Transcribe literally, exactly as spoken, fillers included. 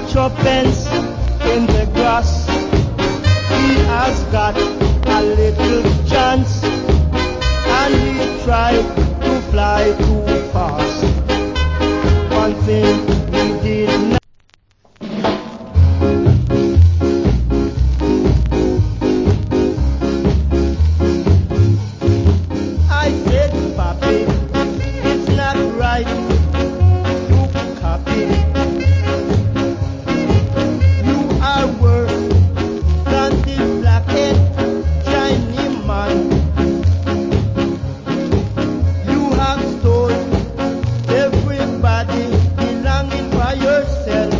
tuppence in the grass. He has got a little chance, and he tried to fly too fast. One thing he did not. I said, Papi, it's not right to copy. You are worse than the blackhead Chinese man. You have stole everybody belonging by yourself.